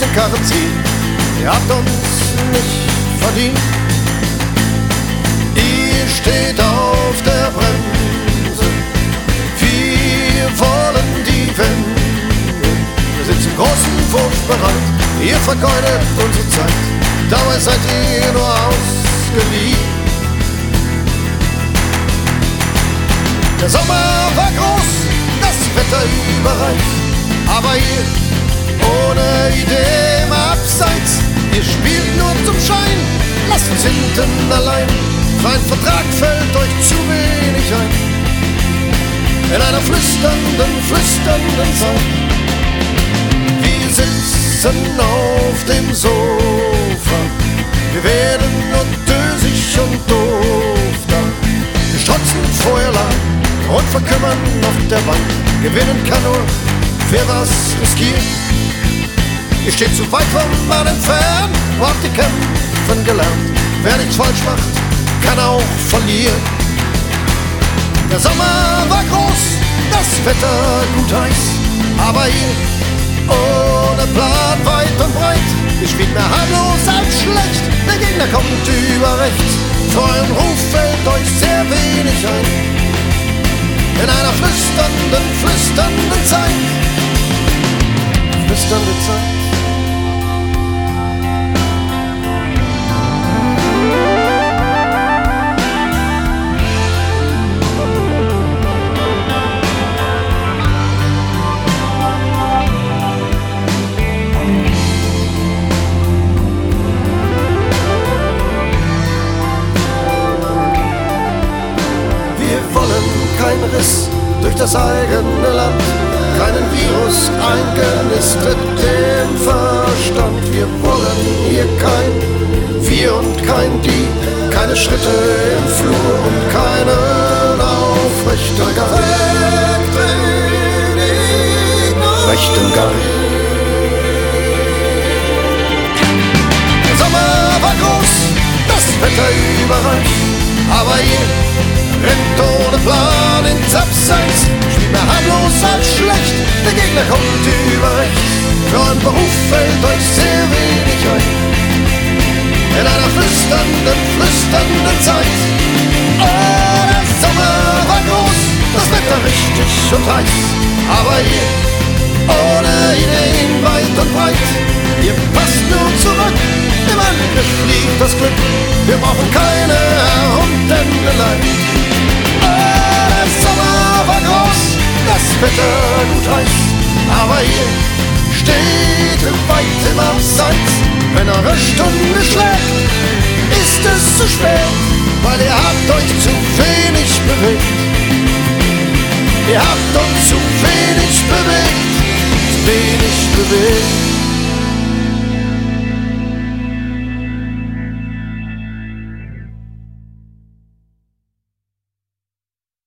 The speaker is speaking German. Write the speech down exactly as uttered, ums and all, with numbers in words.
den Karren ziehen. Ihr habt uns nicht verdient. Ihr steht auf der Bremse, wir wollen die Wende. Wir sind zum großen Wurf bereit, ihr vergeudet unsere Zeit. Dabei seid ihr nur ausgeliehen. Der Sommer war groß, das Wetter überreif, aber ihr ohne Idee im Abseits. Ihr spielt nur zum Schein, lasst uns hinten allein. Ein Vertrag fällt euch zu wenig ein. In einer flüsternden, flüsternden Zeit. Wir sitzen auf dem Sofa, wir werden nur dösig und doof da. Wir strotzen Feuerland und verkümmern auf der Bank. Gewinnen kann nur, wer was riskiert. Ihr steht zu weit vom Mann entfernt, wo habt ihr kämpfen gelernt. Wer nichts falsch macht, kann auch verlieren. Der Sommer war groß, das Wetter gut heiß, aber ihr ohne Plan weit und breit. Ihr spielt mehr harmlos als schlecht, der Gegner kommt über rechts. Für euren Ruf fällt euch sehr wenig ein. In einer flüsternden, flüsternden Zeit. Flüsternde Zeit. Kein Riss durch das eigene Land, keinen Virus eingenistet im Verstand. Wir wollen hier kein Wir und kein Die, keine Schritte im Flur und keinen aufrechten Gang. Rechten Gang. Der Sommer war groß, das Wetter überreich, aber ihr rennt ohne Plan ins Abseits, spielt mehr harmlos als schlecht, der Gegner kommt über rechts. Für euren Beruf fällt euch sehr wenig ein. In einer flüsternden, flüsternden Zeit. Oh, der Sommer war groß, das Wetter richtig und heiß, aber ihr ohne Ideen weit und breit. Ihr passt nur zurück, im Angriff liegt das Glück. Wir brauchen keine Herunterlei. Der Sommer war groß, das Wetter gut heiß, aber ihr steht weit im Abseits. Wenn eure Stunde schlägt, ist es zu spät, weil ihr habt euch zu wenig bewegt. Ihr habt uns zu wenig bewegt, zu wenig bewegt.